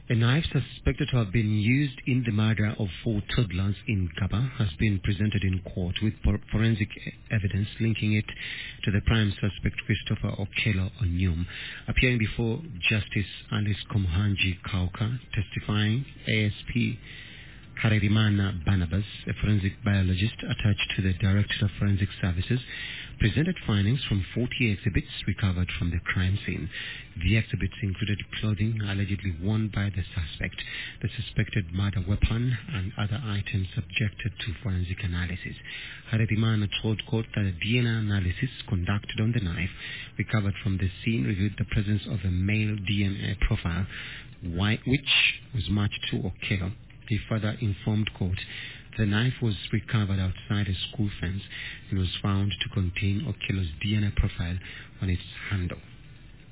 A knife suspected to have been used in the murder of 4 toddlers in Gaba has been presented in court with forensic evidence linking it to the prime suspect Christopher Okello Onyum. Appearing before Justice Alice Komuhanji Kauka, testifying ASP Harerimana Barnabas, a forensic biologist attached to the Directorate of Forensic Services, presented findings from 40 exhibits recovered from the crime scene. The exhibits included clothing allegedly worn by the suspect, the suspected murder weapon, and other items subjected to forensic analysis. Harerimana told court that a DNA analysis conducted on the knife recovered from the scene revealed the presence of a male DNA profile, which was matched to Okello. He further informed court the knife was recovered outside a school fence and was found to contain Okello's DNA profile on its handle.